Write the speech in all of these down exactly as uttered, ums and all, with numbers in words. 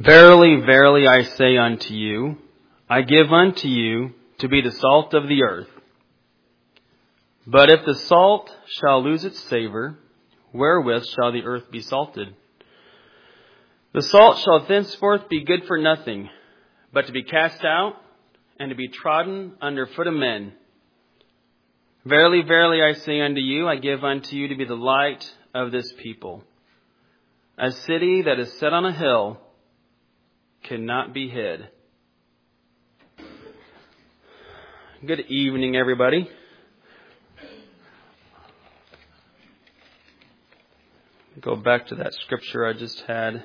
Verily, verily, I say unto you, I give unto you to be the salt of the earth. But if the salt shall lose its savor, wherewith shall the earth be salted? The salt shall thenceforth be good for nothing, but to be cast out and to be trodden under foot of men. Verily, verily, I say unto you, I give unto you to be the light of this people. A city that is set on a hill cannot be hid. Good evening, everybody. Go back to that scripture I just had.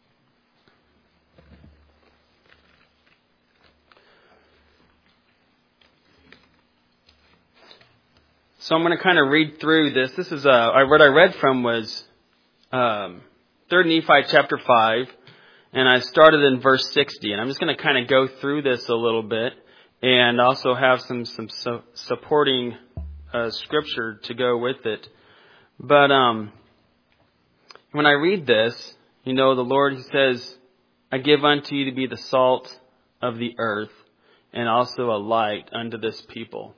So I'm going to kind of read through this. This is uh, what I read from was um, Third Nephi chapter five, and I started in verse sixty. And I'm just going to kind of go through this a little bit, and also have some some su- supporting uh, scripture to go with it. But um, when I read this, you know, the Lord, He says, "I give unto you to be the salt of the earth, and also a light unto this people."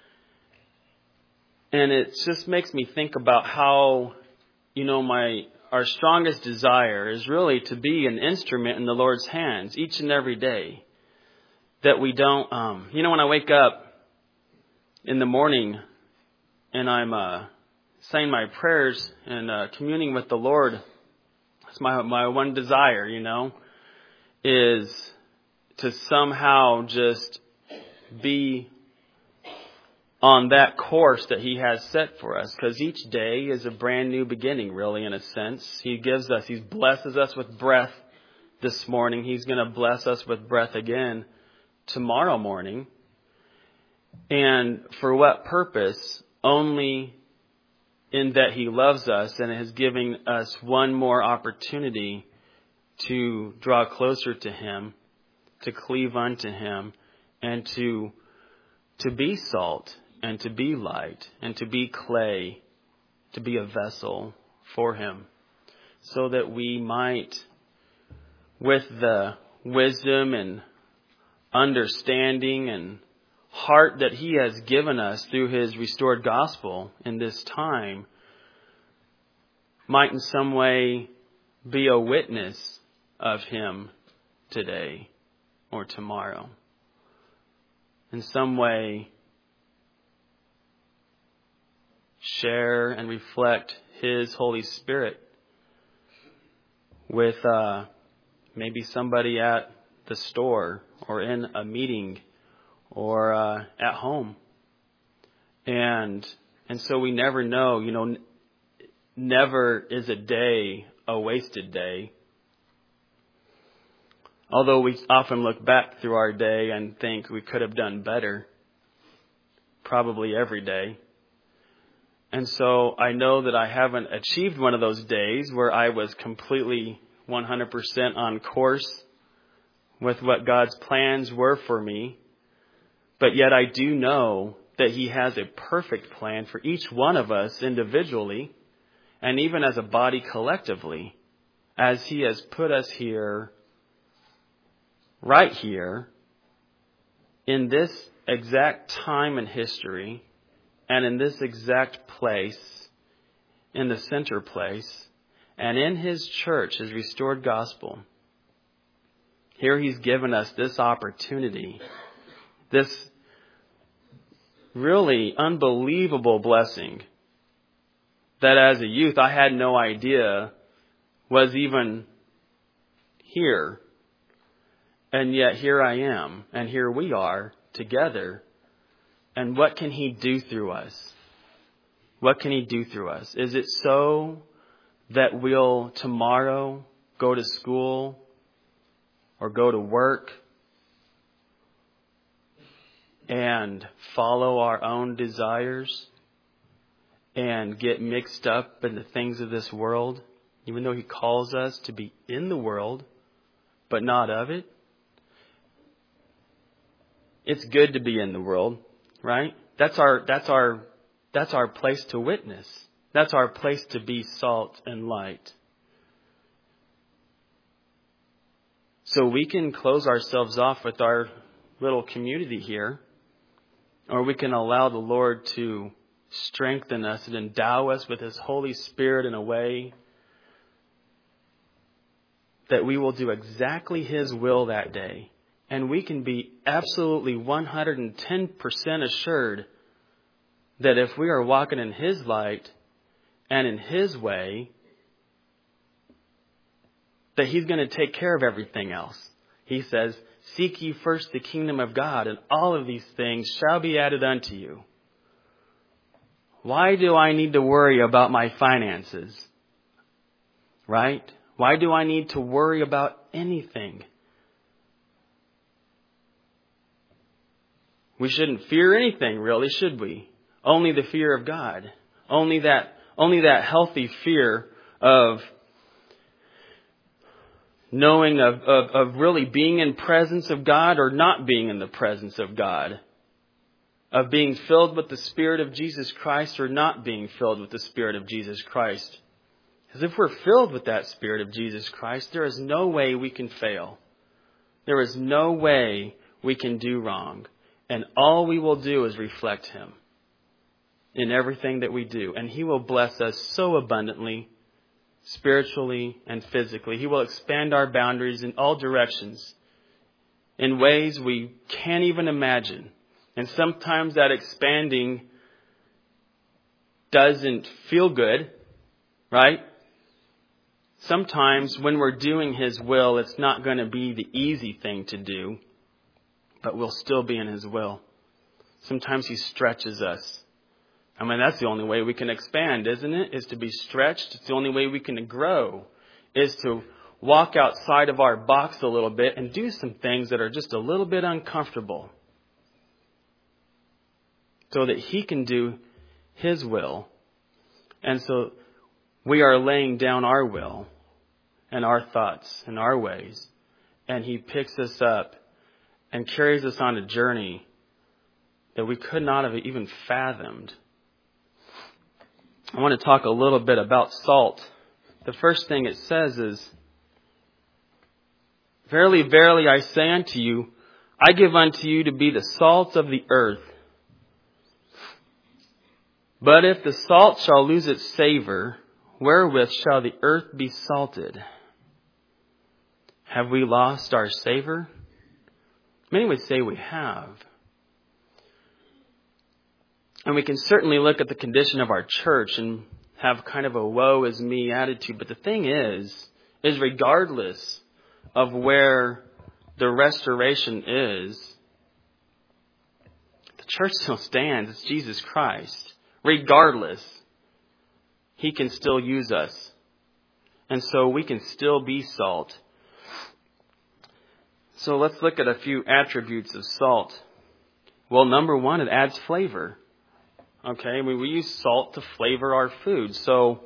And it just makes me think about how, you know, my our strongest desire is really to be an instrument in the Lord's hands each and every day. That we don't, um, you know, when I wake up in the morning and I'm uh, saying my prayers and uh, communing with the Lord, it's my my one desire, you know, is to somehow just be on that course that He has set for us, because each day is a brand new beginning, really, in a sense. He gives us, He blesses us with breath this morning. He's going to bless us with breath again tomorrow morning. And for what purpose? Only in that He loves us and is giving us one more opportunity to draw closer to Him, to cleave unto Him, and to to be salt, and to be light, and to be clay, to be a vessel for Him, so that we might, with the wisdom and understanding and heart that He has given us through His restored gospel in this time, might in some way be a witness of Him today or tomorrow. In some way, share and reflect His Holy Spirit with uh, maybe somebody at the store or in a meeting or uh, at home. And and so we never know, you know, n- never is a day a wasted day. Although we often look back through our day and think we could have done better, probably every day. And so I know that I haven't achieved one of those days where I was completely one hundred percent on course with what God's plans were for me. But yet I do know that He has a perfect plan for each one of us individually, and even as a body collectively, as He has put us here, right here, in this exact time in history, and in this exact place, in the center place, and in His church, His restored gospel. Here He's given us this opportunity, this really unbelievable blessing that as a youth I had no idea was even here. And yet here I am, and here we are together. And what can He do through us? What can He do through us? Is it so that we'll tomorrow go to school or go to work and follow our own desires and get mixed up in the things of this world, even though He calls us to be in the world, but not of it? It's good to be in the world, right? That's our that's our that's our place to witness. That's our place to be salt and light. So we can close ourselves off with our little community here, or we can allow the Lord to strengthen us and endow us with His Holy Spirit in a way that we will do exactly His will that day. And we can be absolutely one hundred ten percent assured that if we are walking in His light and in His way, that He's going to take care of everything else. He says, seek ye first the kingdom of God, and all of these things shall be added unto you. Why do I need to worry about my finances? Right? Why do I need to worry about anything? We shouldn't fear anything, really, should we? Only the fear of God. Only that, only that healthy fear of knowing of, of, of really being in presence of God or not being in the presence of God. Of being filled with the Spirit of Jesus Christ or not being filled with the Spirit of Jesus Christ. Because if we're filled with that Spirit of Jesus Christ, there is no way we can fail. There is no way we can do wrong. And all we will do is reflect Him in everything that we do. And He will bless us so abundantly, spiritually and physically. He will expand our boundaries in all directions in ways we can't even imagine. And sometimes that expanding doesn't feel good, right? Sometimes when we're doing His will, it's not going to be the easy thing to do, but we'll still be in His will. Sometimes He stretches us. I mean, that's the only way we can expand, isn't it? Is to be stretched. It's the only way we can grow, is to walk outside of our box a little bit and do some things that are just a little bit uncomfortable, so that He can do His will. And so we are laying down our will and our thoughts and our ways. And He picks us up and carries us on a journey that we could not have even fathomed. I want to talk a little bit about salt. The first thing it says is, verily, verily, I say unto you, I give unto you to be the salt of the earth. But if the salt shall lose its savor, wherewith shall the earth be salted? Have we lost our savor? Many would say we have. And we can certainly look at the condition of our church and have kind of a woe is me attitude. But the thing is, is regardless of where the restoration is, the church still stands. It's Jesus Christ. Regardless, He can still use us. And so we can still be salt. So let's look at a few attributes of salt. Well, number one, it adds flavor. Okay, I mean, we use salt to flavor our food. So,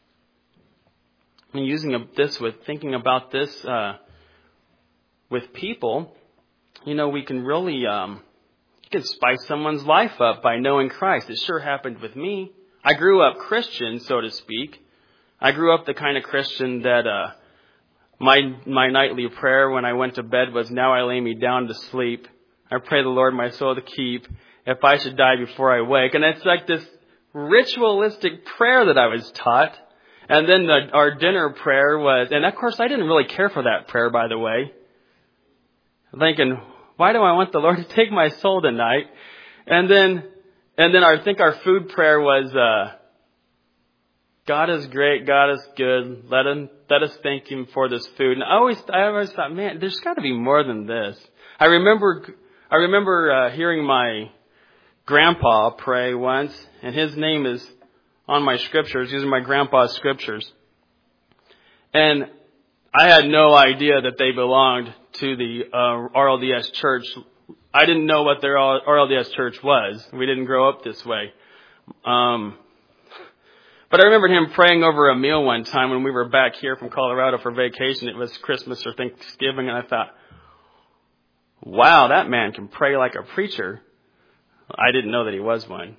I mean, using this with, thinking about this uh, with people, you know, we can really, um, you can spice someone's life up by knowing Christ. It sure happened with me. I grew up Christian, so to speak. I grew up the kind of Christian that uh, my my nightly prayer when I went to bed was, now I lay me down to sleep. I pray the Lord my soul to keep, if I should die before I wake. And it's like this ritualistic prayer that I was taught. And then the, our dinner prayer was, and of course I didn't really care for that prayer, by the way. Thinking, why do I want the Lord to take my soul tonight? And then, and then I think our food prayer was, uh, God is great, God is good. Let him, let us thank Him for this food. And I always, I always thought, man, there's got to be more than this. I remember, I remember uh, hearing my grandpa pray once, and his name is on my scriptures. These are my grandpa's scriptures. And I had no idea that they belonged to the uh, R L D S church. I didn't know what their R L D S church was. We didn't grow up this way. Um, but I remembered him praying over a meal one time when we were back here from Colorado for vacation. It was Christmas or Thanksgiving, and I thought, wow, that man can pray like a preacher. I didn't know that he was one.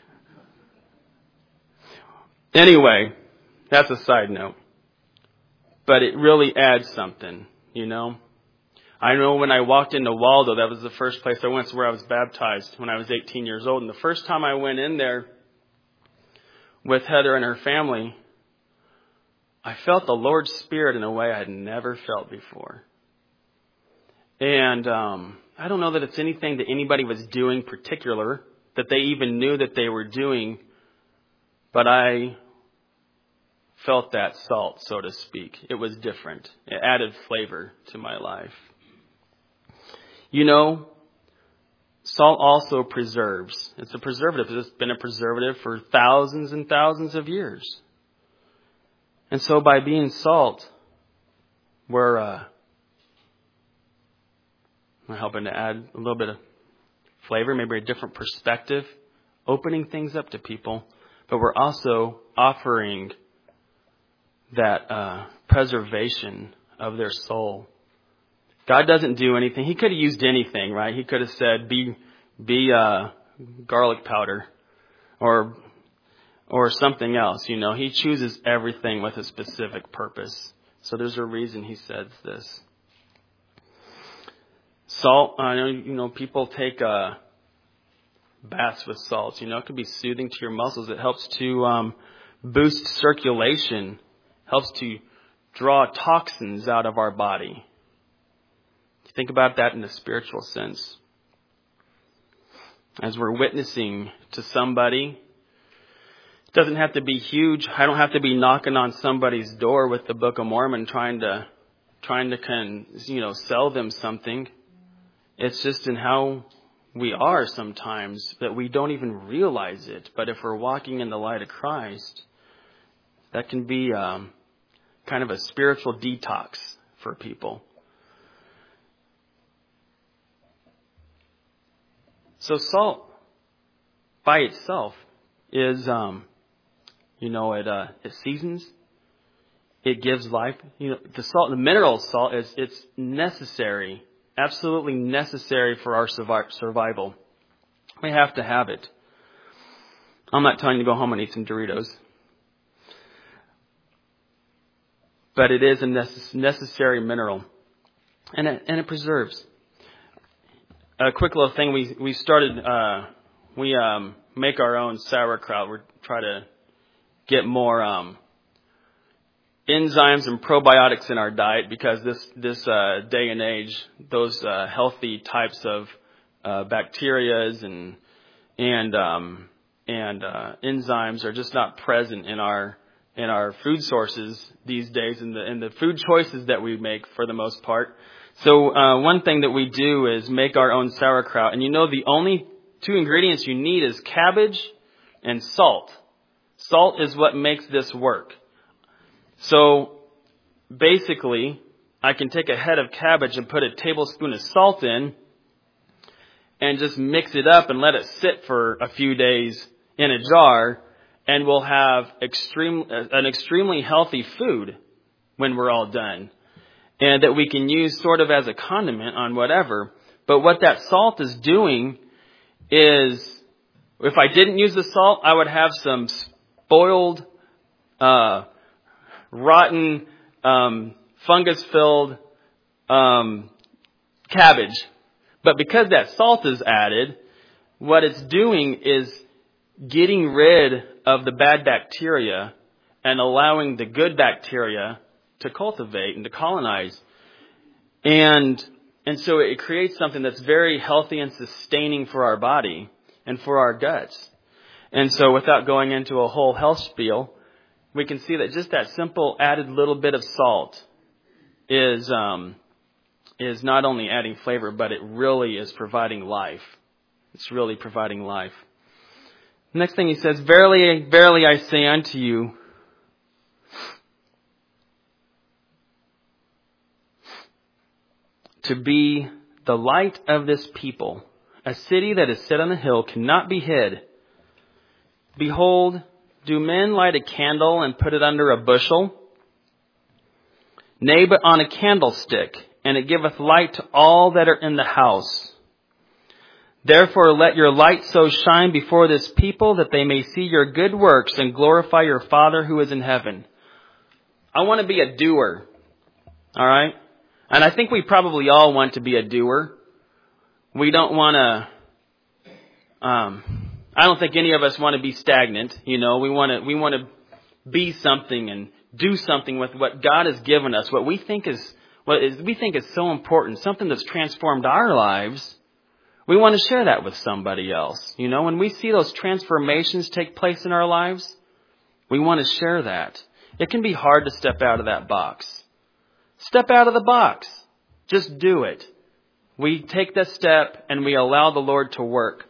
Anyway, that's a side note. But it really adds something, you know. I know when I walked into Waldo, that was the first place I went. It's where I was baptized when I was eighteen years old. And the first time I went in there with Heather and her family, I felt the Lord's Spirit in a way I had never felt before. And um, I don't know that it's anything that anybody was doing particular, that they even knew that they were doing, but I felt that salt, so to speak. It was different. It added flavor to my life. You know, salt also preserves. It's a preservative. It's been a preservative for thousands and thousands of years. And so by being salt, we're, uh, we're helping to add a little bit of flavor, maybe a different perspective, opening things up to people. But we're also offering that uh, preservation of their soul. God doesn't do anything. He could have used anything, right? He could have said, be be uh, garlic powder or or something else. You know, He chooses everything with a specific purpose. So there's a reason He says this. Salt, I know, you know, people take uh, baths with salt. You know, it can be soothing to your muscles. It helps to um, boost circulation, helps to draw toxins out of our body. Think about that in a spiritual sense. As we're witnessing to somebody, it doesn't have to be huge. I don't have to be knocking on somebody's door with the Book of Mormon trying to, trying to, con, you know, sell them something. It's just in how we are sometimes that we don't even realize it. But if we're walking in the light of Christ, that can be um, kind of a spiritual detox for people. So salt, by itself, is, um, you know, it uh, it seasons, it gives life. You know, the salt, the mineral salt, is it's necessary, absolutely necessary for our survi- survival. We have to have it. I'm not telling you to go home and eat some Doritos, but it is a necess- necessary mineral, and it, and it preserves. A quick little thing, we we started, uh, we um, make our own sauerkraut. We try to get more um, enzymes and probiotics in our diet because this this uh, day and age, those uh, healthy types of uh, bacterias and and um, and uh, enzymes are just not present in our in our food sources these days, in the in the food choices that we make for the most part. So uh, one thing that we do is make our own sauerkraut. And you know the only two ingredients you need is cabbage and salt. Salt is what makes this work. So basically, I can take a head of cabbage and put a tablespoon of salt in and just mix it up and let it sit for a few days in a jar, and we'll have extreme, an extremely healthy food when we're all done. And that we can use sort of as a condiment on whatever. But what that salt is doing is, if I didn't use the salt, I would have some spoiled, uh, rotten, um, fungus-filled um, cabbage. But because that salt is added, what it's doing is getting rid of the bad bacteria and allowing the good bacteria to cultivate and to colonize. And and so it creates something that's very healthy and sustaining for our body and for our guts. And so without going into a whole health spiel, we can see that just that simple added little bit of salt is um, is not only adding flavor, but it really is providing life. It's really providing life. Next thing he says, Verily, verily I say unto you, to be the light of this people, a city that is set on a hill cannot be hid. Behold, do men light a candle and put it under a bushel? Nay, but on a candlestick, and it giveth light to all that are in the house. Therefore let your light so shine before this people that they may see your good works and glorify your Father who is in heaven. I want to be a doer. All right? And I think we probably all want to be a doer. We don't want to, um, I don't think any of us want to be stagnant. You know, we want to, we want to be something and do something with what God has given us, what we think is, what is, we think is so important, something that's transformed our lives. We want to share that with somebody else. You know, when we see those transformations take place in our lives, we want to share that. It can be hard to step out of that box. Step out of the box. Just do it. We take that step and we allow the Lord to work.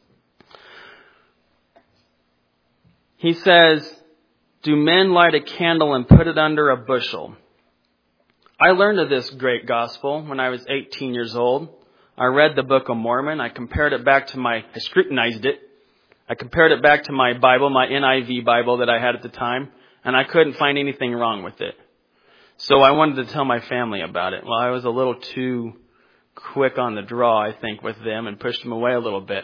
He says, do men light a candle and put it under a bushel? I learned of this great gospel when I was eighteen years old. I read the Book of Mormon. I compared it back to my, I scrutinized it. I compared it back to my Bible, my N I V Bible that I had at the time, and I couldn't find anything wrong with it. So I wanted to tell my family about it. Well, I was a little too quick on the draw, I think, with them and pushed them away a little bit.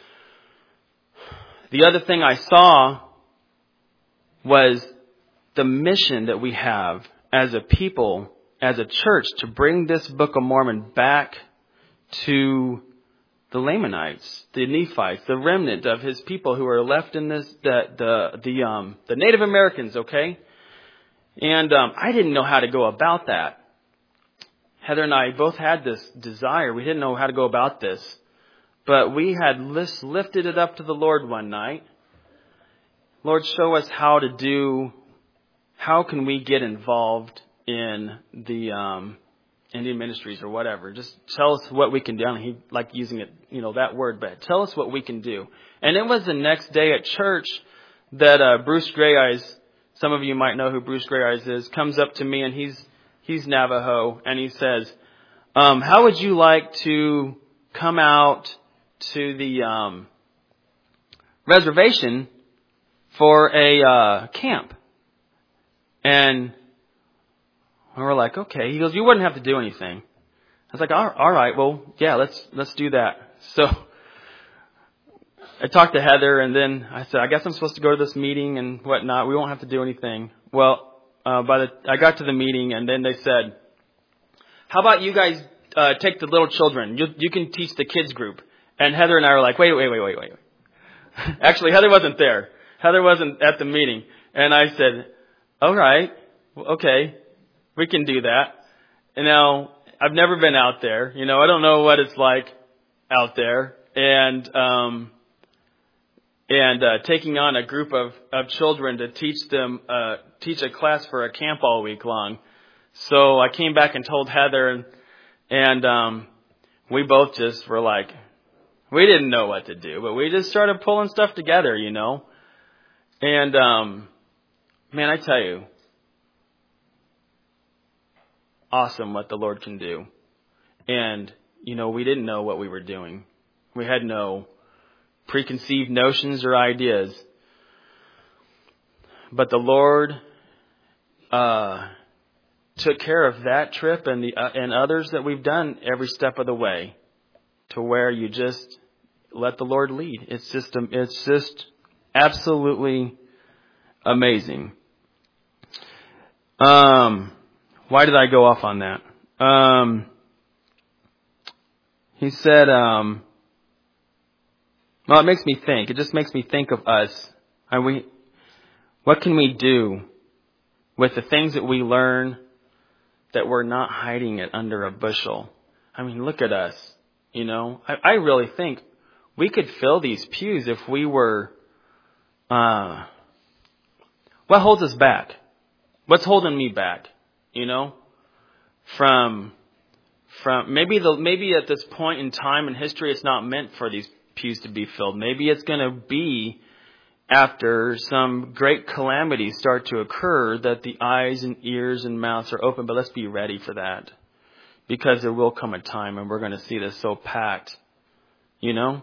The other thing I saw was the mission that we have as a people, as a church, to bring this Book of Mormon back to the Lamanites, the Nephites, the remnant of his people who are left in this, the the the um the Native Americans, okay? And um, I didn't know how to go about that. Heather and I both had this desire. We didn't know how to go about this, but we had lifted it up to the Lord one night. Lord, show us how to do. How can we get involved in the um, Indian ministries or whatever? Just tell us what we can do. I mean, he like using it, you know, that word, but tell us what we can do. And it was the next day at church that uh, Bruce Gray Eyes, some of you might know who Bruce Gray Eyes is, comes up to me, and he's he's Navajo, and he says, um, "How would you like to come out to the um, reservation for a uh, camp?" And we were like, okay. He goes, you wouldn't have to do anything. I was like, all, all right, well, yeah, let's let's do that. So I talked to Heather, and then I said, I guess I'm supposed to go to this meeting and whatnot. We won't have to do anything. Well, uh, by the I got to the meeting, and then they said, how about you guys uh, take the little children? You you can teach the kids group. And Heather and I were like, wait, wait, wait, wait, wait. Actually, Heather wasn't there. Heather wasn't at the meeting. And I said, all right, okay, we can do that. And now, I've never been out there. You know, I don't know what it's like out there. And um, and uh, taking on a group of, of children to teach them, uh, teach a class for a camp all week long. So I came back and told Heather, and, and um, we both just were like, we didn't know what to do, but we just started pulling stuff together, you know. And, um, man, I tell you, awesome what the Lord can do. And, you know, we didn't know what we were doing. We had no preconceived notions or ideas. But the Lord uh, took care of that trip and the uh, and others that we've done every step of the way, to where you just let the Lord lead. It's just it's just absolutely amazing. Um, why did I go off on that? Um, he said, um, well, it makes me think. It just makes me think of us. Are we, what can we do with the things that we learn that we're not hiding it under a bushel? I mean, look at us. You know, I, I really think we could fill these pews if we were, uh, what holds us back? What's holding me back? You know, from, from maybe the, maybe at this point in time in history, it's not meant for these pews to be filled. Maybe it's going to be after some great calamities start to occur that the eyes and ears and mouths are open. But let's be ready for that, because there will come a time and we're going to see this so packed, you know?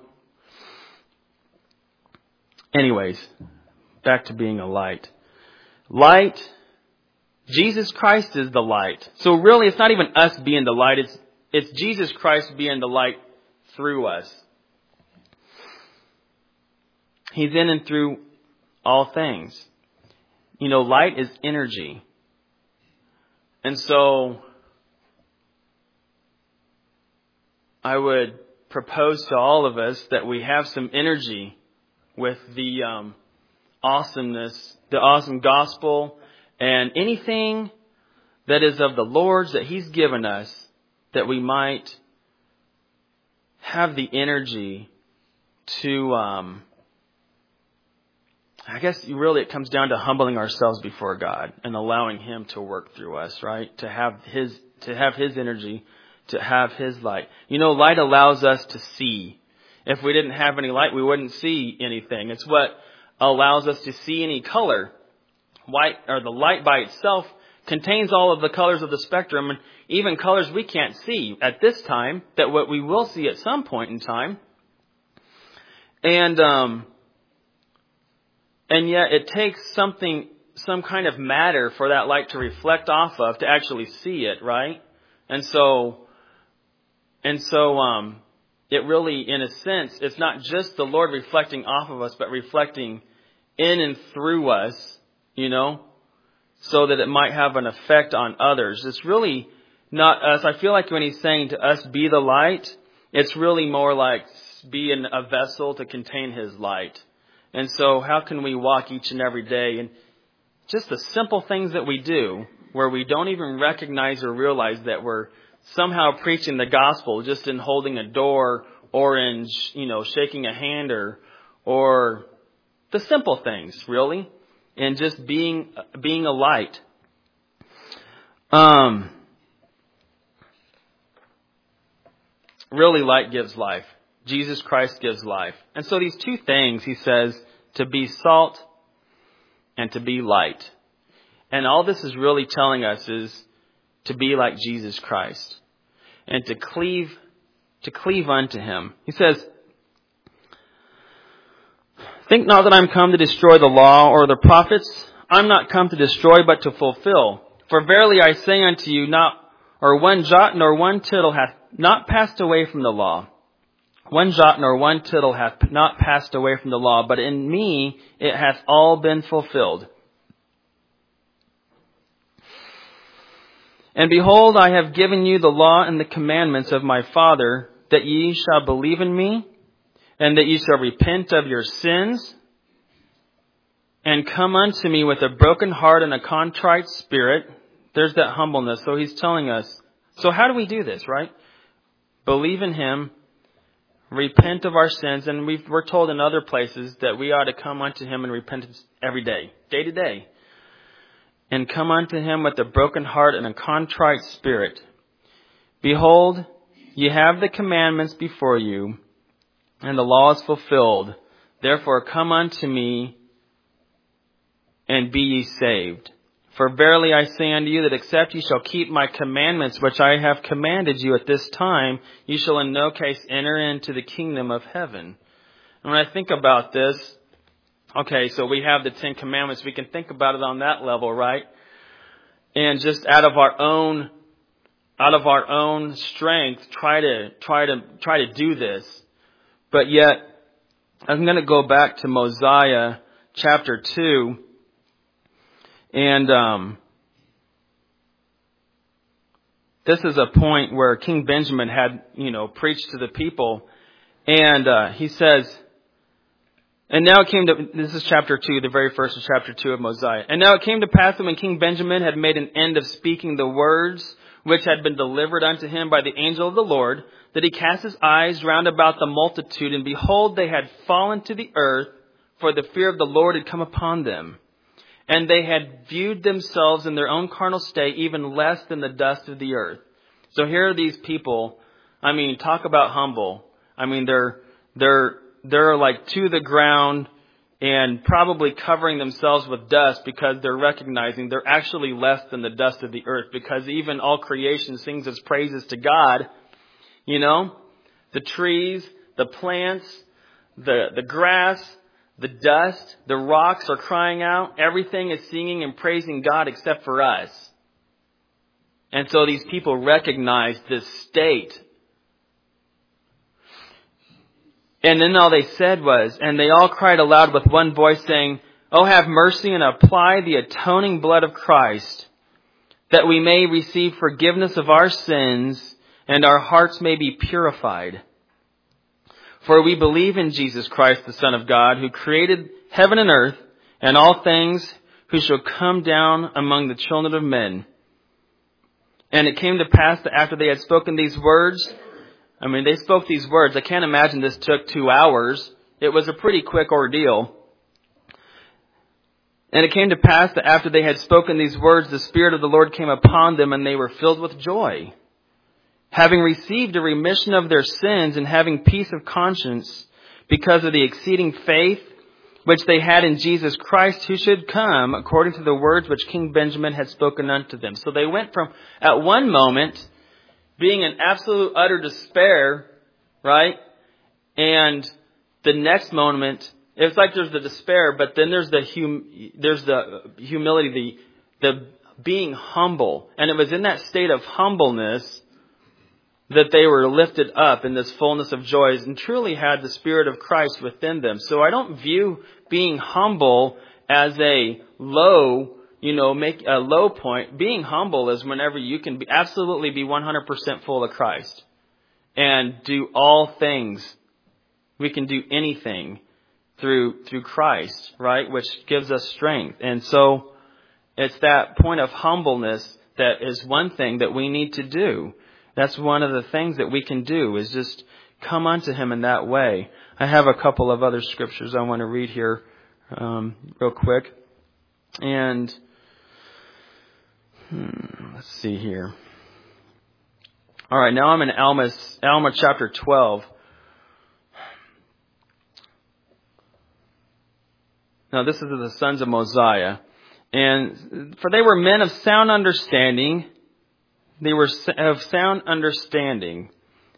Anyways, back to being a light. Light, Jesus Christ is the light. So really, it's not even us being the light. It's, it's Jesus Christ being the light through us. He's in and through all things. You know, light is energy. And so I would propose to all of us that we have some energy with the um, awesomeness, the awesome gospel, and anything that is of the Lord's that He's given us, that we might have the energy to, um, I guess really it comes down to humbling ourselves before God and allowing Him to work through us, right? To have His, to have His energy, to have His light. You know, light allows us to see. If we didn't have any light, we wouldn't see anything. It's what allows us to see any color. White, or the light by itself contains all of the colors of the spectrum, and even colors we can't see at this time, that what we will see at some point in time. And, um, and yet it takes something, some kind of matter for that light to reflect off of to actually see it, right? And so, and so, um, it really, in a sense, it's not just the Lord reflecting off of us, but reflecting in and through us, you know, so that it might have an effect on others. It's really not us. I feel like when He's saying to us, be the light, it's really more like be in a vessel to contain His light. And so how can we walk each and every day? And just the simple things that we do where we don't even recognize or realize that we're somehow preaching the gospel just in holding a door or in, you know, shaking a hand or, or the simple things, really. And just being, being a light. Um, really, light gives life. Jesus Christ gives life. And so these two things, He says, to be salt and to be light. And all this is really telling us is to be like Jesus Christ and to cleave, to cleave unto Him. He says, think not that I'm come to destroy the law or the prophets. I'm not come to destroy, but to fulfill. For verily I say unto you, not or one jot nor one tittle hath not passed away from the law. One jot nor one tittle hath not passed away from the law, but in me it hath all been fulfilled. And behold, I have given you the law and the commandments of my Father, that ye shall believe in me, and that ye shall repent of your sins, and come unto me with a broken heart and a contrite spirit. There's that humbleness. So He's telling us. So how do we do this, right? Believe in Him, repent of our sins, and we've, we're told in other places that we ought to come unto Him in repentance every day, day to day. And come unto Him with a broken heart and a contrite spirit. Behold, ye have the commandments before you, and the law is fulfilled. Therefore come unto me, and be ye saved. For verily I say unto you, that except ye shall keep my commandments, which I have commanded you at this time, ye shall in no case enter into the kingdom of heaven. And when I think about this, okay, so we have the Ten Commandments. We can think about it on that level, right? And just out of our own, out of our own strength, try to, try to, try to do this. But yet, I'm going to go back to Mosiah chapter two. And um, this is a point where King Benjamin had, you know, preached to the people. And uh, he says, and now it came to, this is chapter two, the very first of chapter two of Mosiah. And now it came to pass that when King Benjamin had made an end of speaking the words which had been delivered unto him by the angel of the Lord, that he cast his eyes round about the multitude, and behold, they had fallen to the earth, for the fear of the Lord had come upon them. And they had viewed themselves in their own carnal state, even less than the dust of the earth. So here are these people. I mean, talk about humble. I mean, they're, they're, they're like to the ground and probably covering themselves with dust because they're recognizing they're actually less than the dust of the earth, because even all creation sings its praises to God. You know, the trees, the plants, the, the grass, the dust, the rocks are crying out. Everything is singing and praising God except for us. And so these people recognize this state. And then all they said was, and they all cried aloud with one voice, saying, Oh, have mercy and apply the atoning blood of Christ, that we may receive forgiveness of our sins and our hearts may be purified. For we believe in Jesus Christ, the Son of God, who created heaven and earth and all things, who shall come down among the children of men. And it came to pass that after they had spoken these words, I mean, they spoke these words. I can't imagine this took two hours. It was a pretty quick ordeal. And it came to pass that after they had spoken these words, the Spirit of the Lord came upon them, and they were filled with joy, having received a remission of their sins and having peace of conscience because of the exceeding faith which they had in Jesus Christ, who should come according to the words which King Benjamin had spoken unto them. So they went from, at one moment, being in absolute utter despair, right? And the next moment, it's like there's the despair, but then there's the hum, there's the humility, the the being humble. And it was in that state of humbleness that they were lifted up in this fullness of joys and truly had the Spirit of Christ within them. So I don't view being humble as a low, you know, make a low point. Being humble is whenever you can be absolutely be one hundred percent full of Christ and do all things. We can do anything through through Christ, right? Which gives us strength. And so it's that point of humbleness that is one thing that we need to do. That's one of the things that we can do, is just come unto Him in that way. I have a couple of other scriptures I want to read here um, real quick. And hmm, let's see here. All right, now I'm in Alma, Alma chapter twelve. Now this is of the sons of Mosiah. And for they were men of sound understanding. They were of sound understanding.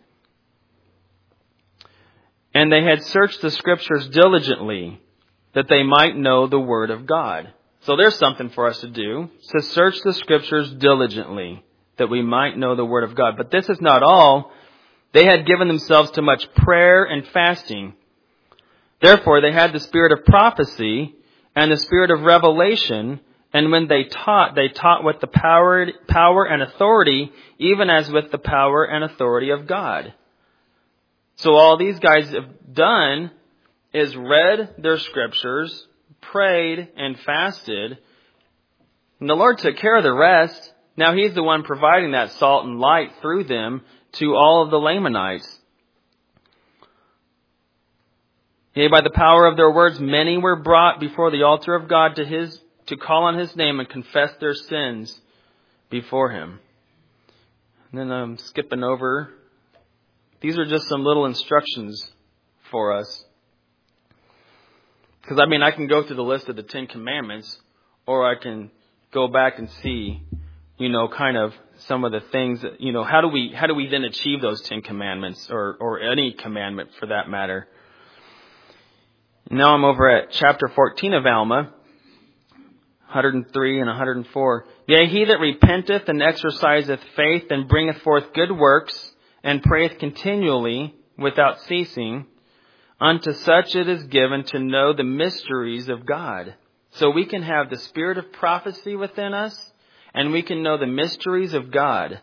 And they had searched the Scriptures diligently, that they might know the Word of God. So there's something for us to do, to search the Scriptures diligently, that we might know the Word of God. But this is not all. They had given themselves to much prayer and fasting. Therefore, they had the spirit of prophecy and the spirit of revelation. And when they taught, they taught with the power, power and authority, even as with the power and authority of God. So all these guys have done is read their scriptures, prayed and fasted. And the Lord took care of the rest. Now He's the one providing that salt and light through them to all of the Lamanites. Yea, by the power of their words, many were brought before the altar of God to His to call on His name and confess their sins before Him. And then I'm skipping over. These are just some little instructions for us. Because, I mean, I can go through the list of the Ten Commandments, or I can go back and see, you know, kind of some of the things that, you know, how do we, how do we then achieve those Ten Commandments, or, or any commandment for that matter. Now I'm over at chapter fourteen of Alma. one oh three and one oh four. Yea, he that repenteth and exerciseth faith and bringeth forth good works and prayeth continually without ceasing, unto such it is given to know the mysteries of God. So we can have the spirit of prophecy within us, and we can know the mysteries of God.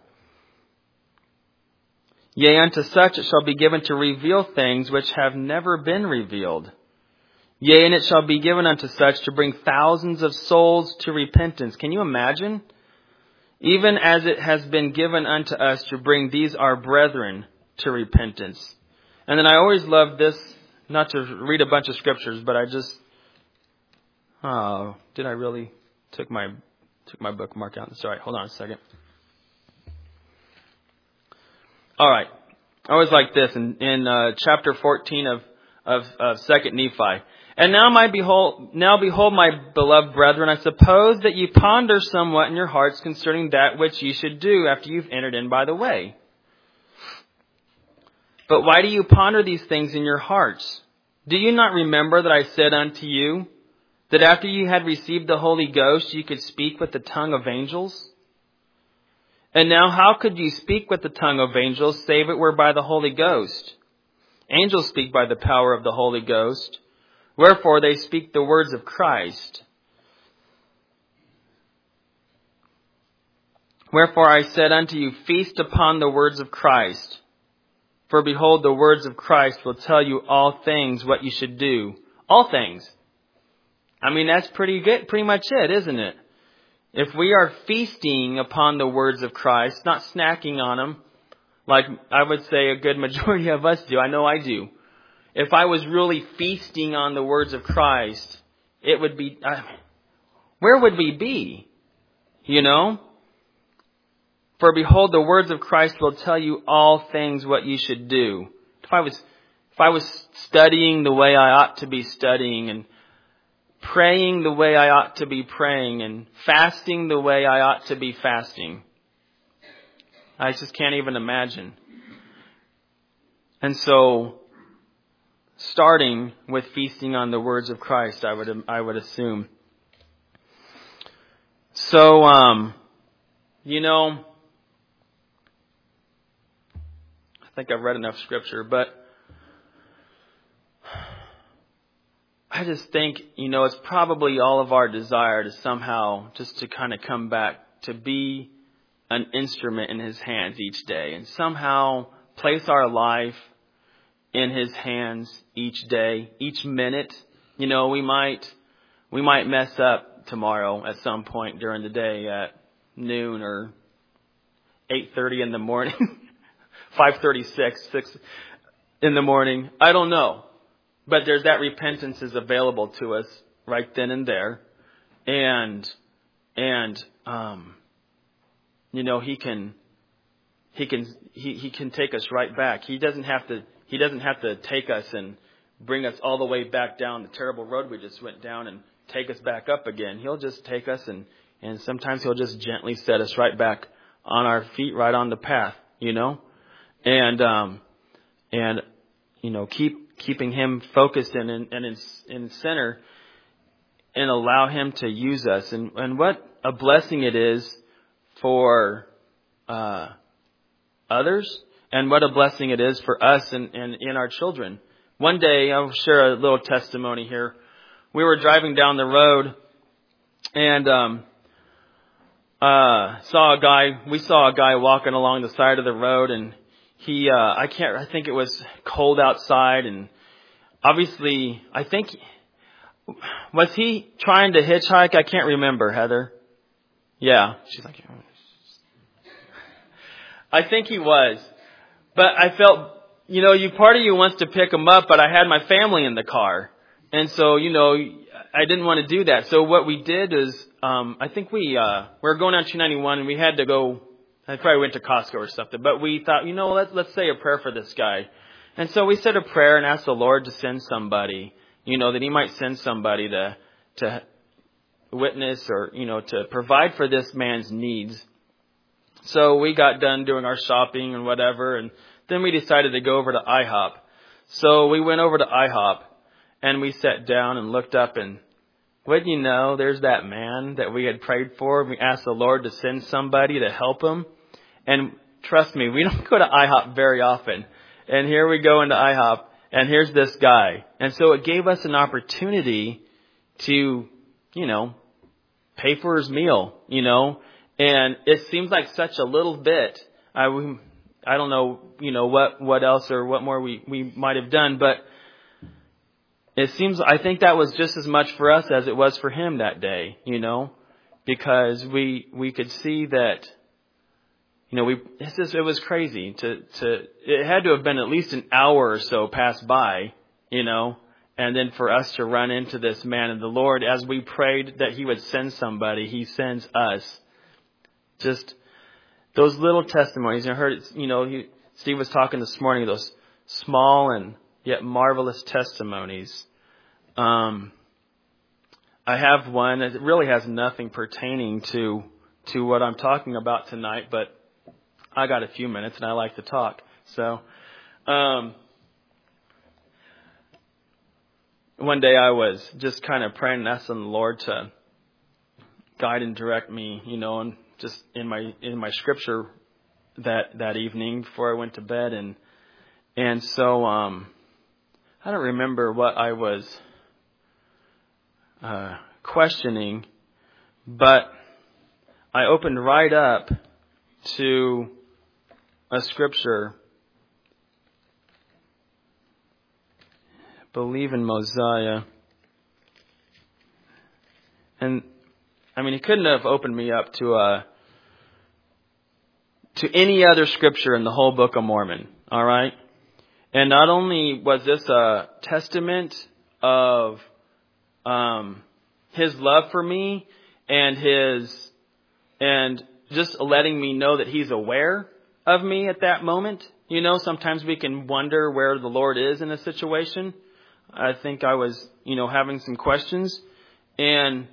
Yea, unto such it shall be given to reveal things which have never been revealed. Yea, and it shall be given unto such to bring thousands of souls to repentance. Can you imagine? Even as it has been given unto us to bring these our brethren to repentance. And then I always love this, not to read a bunch of scriptures, but I just, oh, did I really took my took my bookmark out? Sorry, hold on a second. All right, I always like this in, in uh, chapter fourteen of of, of Second Nephi. And now my behold, now behold, my beloved brethren, I suppose that ye ponder somewhat in your hearts concerning that which ye should do after you've entered in by the way. But why do you ponder these things in your hearts? Do you not remember that I said unto you that after you had received the Holy Ghost, you could speak with the tongue of angels? And now how could you speak with the tongue of angels, save it were by the Holy Ghost? Angels speak by the power of the Holy Ghost. Wherefore they speak the words of Christ. Wherefore I said unto you, feast upon the words of Christ. For behold, the words of Christ will tell you all things what you should do. All things. I mean, that's pretty good, pretty much it, isn't it? If we are feasting upon the words of Christ, not snacking on them, like I would say a good majority of us do. I know I do. If I was really feasting on the words of Christ, it would be, uh, where would we be? You know? For behold, the words of Christ will tell you all things what you should do. If I was, if I was studying the way I ought to be studying, and praying the way I ought to be praying, and fasting the way I ought to be fasting, I just can't even imagine. And so, starting with feasting on the words of Christ, I would I would assume. So, um, you know, I think I've read enough scripture, but I just think, you know, it's probably all of our desire to somehow just to kind of come back to be an instrument in His hands each day, and somehow place our life in His hands each day, each minute. You know, we might we might mess up tomorrow at some point during the day at noon or eight thirty in the morning, five thirty-six, six in the morning. I don't know. But there's that repentance is available to us right then and there. And and um you know, he can he can he, he can take us right back. He doesn't have to he doesn't have to take us and bring us all the way back down the terrible road we just went down and take us back up again. He'll just take us and, and sometimes He'll just gently set us right back on our feet, right on the path, you know? And um and you know, keep keeping Him focused and in and in, in center, and allow Him to use us. And, and what a blessing it is for uh, others, and what a blessing it is for us and, and in our children. One day, I'll share a little testimony here. We were driving down the road and um, uh, saw a guy. We saw a guy walking along the side of the road, and he, uh, I can't. I think it was cold outside, and obviously, I think, was he trying to hitchhike? I can't remember, Heather. Yeah, she's like, I think he was, but I felt, you know, you part of you wants to pick him up, but I had my family in the car, and so, you know, I didn't want to do that. So what we did is, um, I think we uh, we were going on two ninety-one, and we had to go. I probably went to Costco or something, but we thought, you know, let's let's say a prayer for this guy, and so we said a prayer and asked the Lord to send somebody, you know, that He might send somebody to to witness or, you know, to provide for this man's needs. So we got done doing our shopping and whatever, and then we decided to go over to IHOP. So we went over to IHOP, and we sat down and looked up, and wouldn't you know, there's that man that we had prayed for. We asked the Lord to send somebody to help him. And trust me, we don't go to IHOP very often. And here we go into IHOP, and here's this guy. And so it gave us an opportunity to, you know, pay for his meal, you know. And it seems like such a little bit. I, I don't know, you know, what, what else or what more we, we might have done, but it seems, I think that was just as much for us as it was for him that day, you know, because we, we could see that, you know, we, it's just, it was crazy to, to, it had to have been at least an hour or so passed by, you know, and then for us to run into this man, and the Lord, as we prayed that He would send somebody, He sends us. Just those little testimonies. I heard, you know, he, Steve was talking this morning, those small and yet marvelous testimonies. Um, I have one that really has nothing pertaining to to what I'm talking about tonight, but I got a few minutes and I like to talk. So, um, one day I was just kind of praying and asking the Lord to guide and direct me, you know, and just in my in my scripture that that evening before I went to bed, and and so um, I don't remember what I was uh, questioning, but I opened right up to a scripture. Believe in Mosiah. And, I mean, he couldn't have opened me up to a, to any other scripture in the whole Book of Mormon. All right? And not only was this a testament of um, his love for me and his, and just letting me know that he's aware of me at that moment. You know, sometimes we can wonder where the Lord is in a situation. I think I was, you know, having some questions, and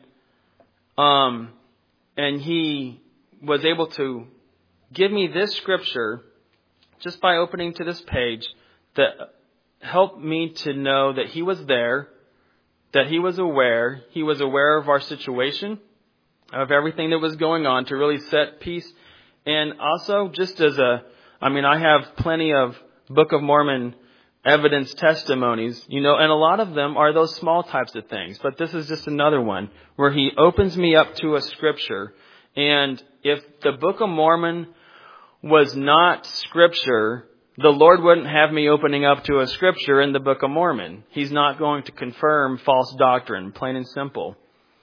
um, and he was able to give me this scripture just by opening to this page that helped me to know that he was there, that he was aware, he was aware of our situation, of everything that was going on, to really set peace. And also, just as a, I mean, I have plenty of Book of Mormon evidence testimonies, you know, and a lot of them are those small types of things. But this is just another one where he opens me up to a scripture. And if the Book of Mormon was not scripture, the Lord wouldn't have me opening up to a scripture in the Book of Mormon. He's not going to confirm false doctrine, plain and simple.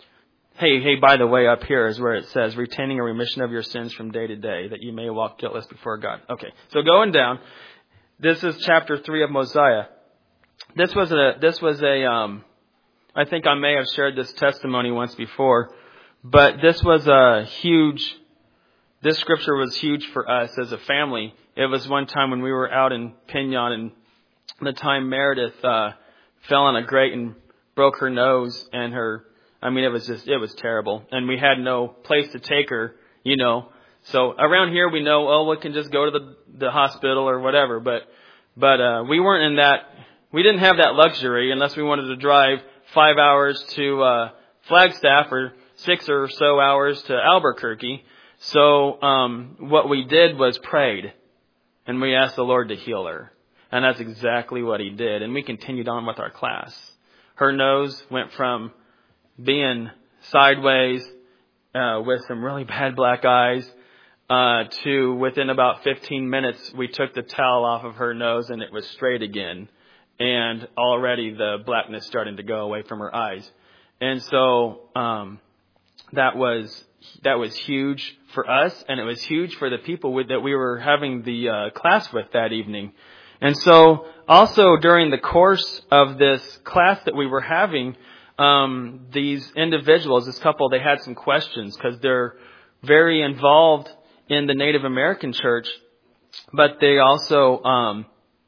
Hey, hey, by the way, up here is where it says, retaining a remission of your sins from day to day, that you may walk guiltless before God. Okay, so going down, this is chapter three of Mosiah. This was a, this was a, um, I think I may have shared this testimony once before, but this was a huge, this scripture was huge for us as a family. It was one time when we were out in Pinon, and the time Meredith uh, fell on a grate and broke her nose, and her, I mean, it was just, it was terrible. And we had no place to take her, you know. So around here we know, oh, we can just go to the, the hospital or whatever. But, but, uh, we weren't in that, we didn't have that luxury unless we wanted to drive five hours to, uh, Flagstaff or six or so hours to Albuquerque. So, um, what we did was prayed, and we asked the Lord to heal her. And that's exactly what he did. And we continued on with our class. Her nose went from being sideways, uh, with some really bad black eyes, uh, to within about fifteen minutes, we took the towel off of her nose and it was straight again. And already the blackness starting to go away from her eyes. And so, um, that was, that was huge for us, and it was huge for the people with, that we were having the, uh, class with that evening. And so also during the course of this class that we were having, um, these individuals, this couple, they had some questions because they're very involved in the Native American church, but they also, um,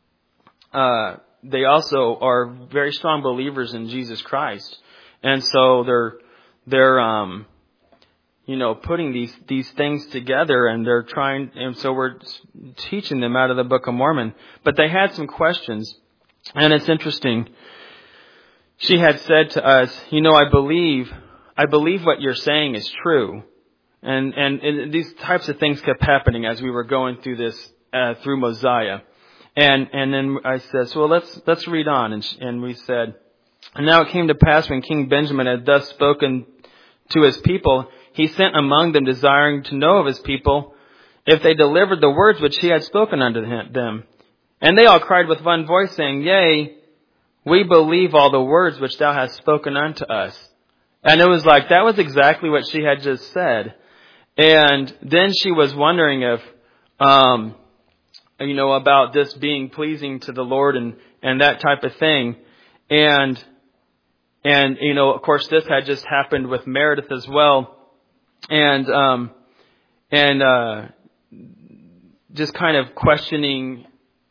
uh, they also are very strong believers in Jesus Christ. And so they're, they're, um, you know, putting these, these things together, and they're trying, and so we're teaching them out of the Book of Mormon. But they had some questions, and it's interesting. She had said to us, you know, I believe, I believe what you're saying is true. And, and, and these types of things kept happening as we were going through this, uh, through Mosiah. And, and then I said, so well, let's, let's read on. And, and we said, and now it came to pass when King Benjamin had thus spoken to his people, he sent among them, desiring to know of his people, if they delivered the words which he had spoken unto them. And they all cried with one voice, saying, Yea, we believe all the words which thou hast spoken unto us. And it was like, that was exactly what she had just said. And then she was wondering if, um, you know, about this being pleasing to the Lord and, and that type of thing. And, and, you know, of course, this had just happened with Meredith as well. And, um, and, uh, just kind of questioning,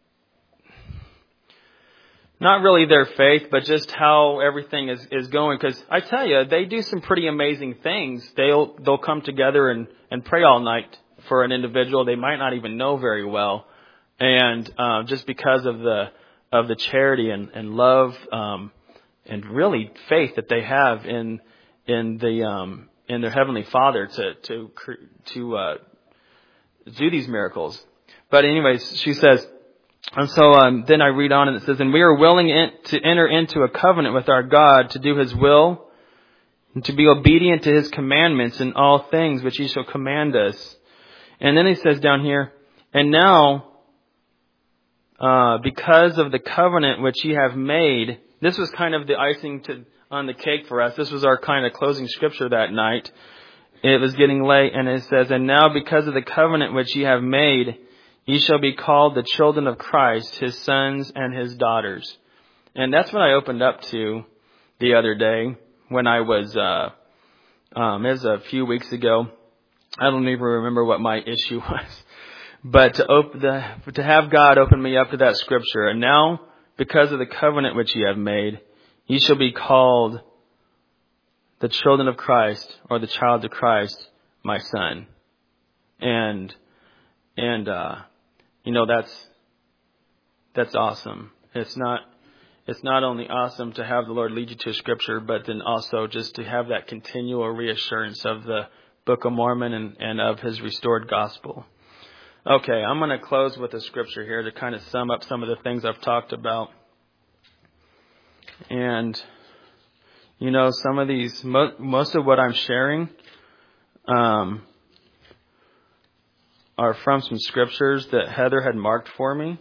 not really their faith, but just how everything is, is going. Because I tell you, they do some pretty amazing things. They'll, they'll come together and, and pray all night for an individual they might not even know very well. And, uh, just because of the, of the charity and, and love, um, and really faith that they have in, in the, um, in their Heavenly Father to, to, to, uh, do these miracles. But anyways, she says, and so, um, then I read on and it says, and we are willing in, to enter into a covenant with our God to do his will and to be obedient to his commandments in all things which he shall command us. And then he says down here, and now, uh, because of the covenant which ye have made, this was kind of the icing to, on the cake for us. This was our kind of closing scripture that night. It was getting late, and it says, and now because of the covenant which ye have made, ye shall be called the children of Christ, his sons and his daughters. And that's what I opened up to the other day when I was, uh, um, it was a few weeks ago. I don't even remember what my issue was. But to open the, to have God open me up to that scripture. And now, because of the covenant which ye have made, ye shall be called the children of Christ, or the child of Christ, my son. And, and, uh, you know, that's, that's awesome. It's not, it's not only awesome to have the Lord lead you to scripture, but then also just to have that continual reassurance of the Book of Mormon and, and of his restored gospel. Okay, I'm going to close with a scripture here to kind of sum up some of the things I've talked about. And, you know, some of these, mo- most of what I'm sharing um, are from some scriptures that Heather had marked for me.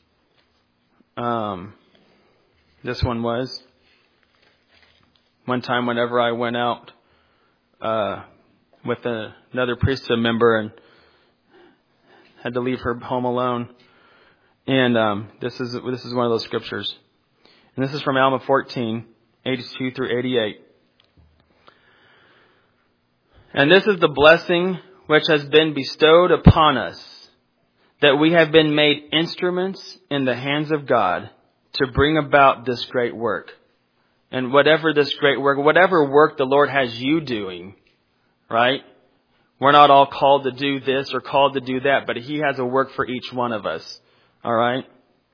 Um, this one was. One time whenever I went out uh, with a, another priesthood member and had to leave her home alone. And um, this is this is one of those scriptures. And this is from Alma fourteen, eighty-two through eighty-eight. And this is the blessing which has been bestowed upon us, that we have been made instruments in the hands of God to bring about this great work. And whatever this great work, whatever work the Lord has you doing, right? We're not all called to do this or called to do that, but He has a work for each one of us. All right?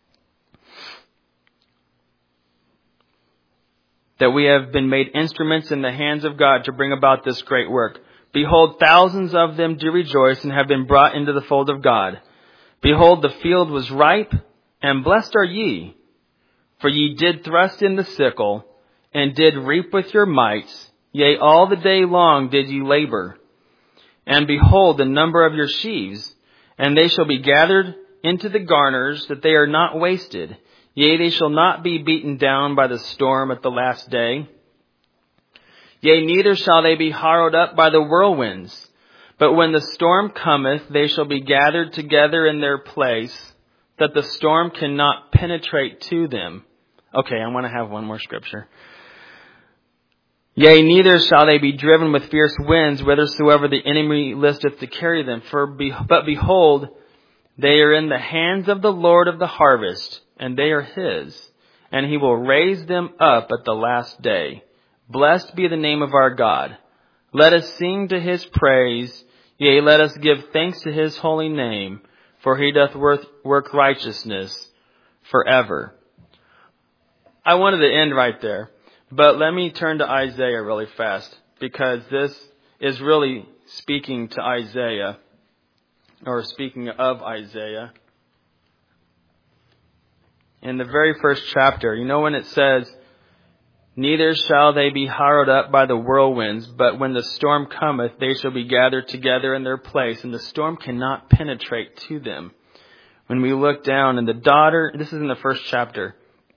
That we have been made instruments in the hands of God to bring about this great work. Behold, thousands of them do rejoice and have been brought into the fold of God. Behold, the field was ripe, and blessed are ye, for ye did thrust in the sickle, and did reap with your mites, yea, all the day long did ye labor. And behold, the number of your sheaves, and they shall be gathered into the garners, that they are not wasted. Yea, they shall not be beaten down by the storm at the last day. Yea, neither shall they be harrowed up by the whirlwinds. But when the storm cometh, they shall be gathered together in their place, that the storm cannot penetrate to them. Okay, I want to have one more scripture. Yea, neither shall they be driven with fierce winds, whithersoever the enemy listeth to carry them. For be, but behold, they are in the hands of the Lord of the harvest, and they are His, and He will raise them up at the last day. Blessed be the name of our God. Let us sing to His praise, yea, let us give thanks to His holy name, for He doth work, work righteousness forever. I wanted to end right there. But let me turn to Isaiah really fast, because this is really speaking to Isaiah, or speaking of Isaiah. In the very first chapter, you know when it says, neither shall they be harrowed up by the whirlwinds, but when the storm cometh, they shall be gathered together in their place, and the storm cannot penetrate to them. When we look down, and the daughter, this is in the first chapter,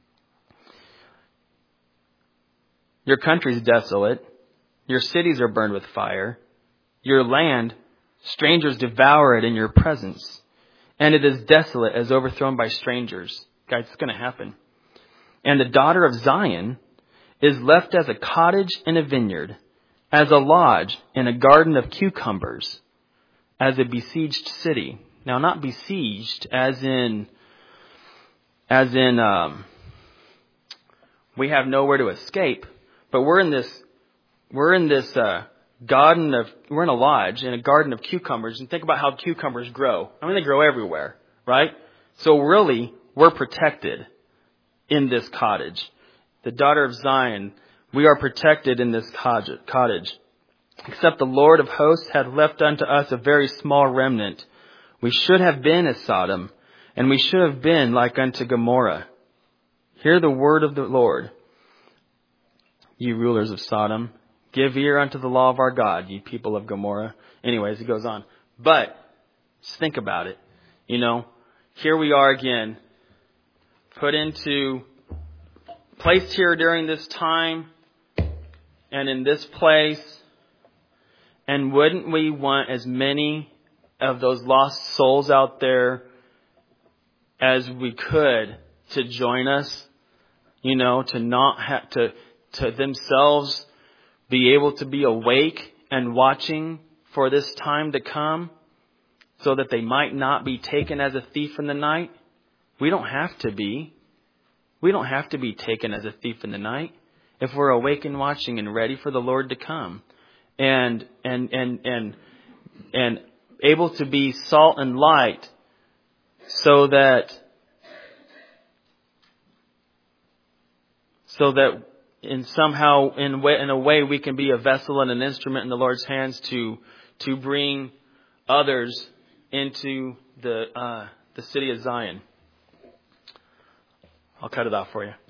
your country is desolate. Your cities are burned with fire. Your land, strangers devour it in your presence. And it is desolate as overthrown by strangers. Guys, it's going to happen. And the daughter of Zion is left as a cottage in a vineyard, as a lodge in a garden of cucumbers, as a besieged city. Now, not besieged as in, as in, um, we have nowhere to escape. But we're in this, we're in this uh, garden of, we're in a lodge in a garden of cucumbers. And think about how cucumbers grow. I mean, they grow everywhere, right? So really, we're protected in this cottage. The daughter of Zion, we are protected in this cottage. Except the Lord of hosts hath left unto us a very small remnant. We should have been as Sodom, and we should have been like unto Gomorrah. Hear the word of the Lord. Ye rulers of Sodom, give ear unto the law of our God, ye people of Gomorrah. Anyways, it goes on. But Just think about it. You know, here we are again, put into, placed here during this time and in this place. And wouldn't we want as many of those lost souls out there as we could to join us? You know, to not have to, to themselves be able to be awake and watching for this time to come, so that they might not be taken as a thief in the night. We don't have to be. We don't have to be taken as a thief in the night if we're awake and watching and ready for the Lord to come. And and and and and able to be salt and light, so that so that in somehow in way, in a way we can be a vessel and an instrument in the Lord's hands to to bring others into the uh, the city of Zion. I'll cut it off for you.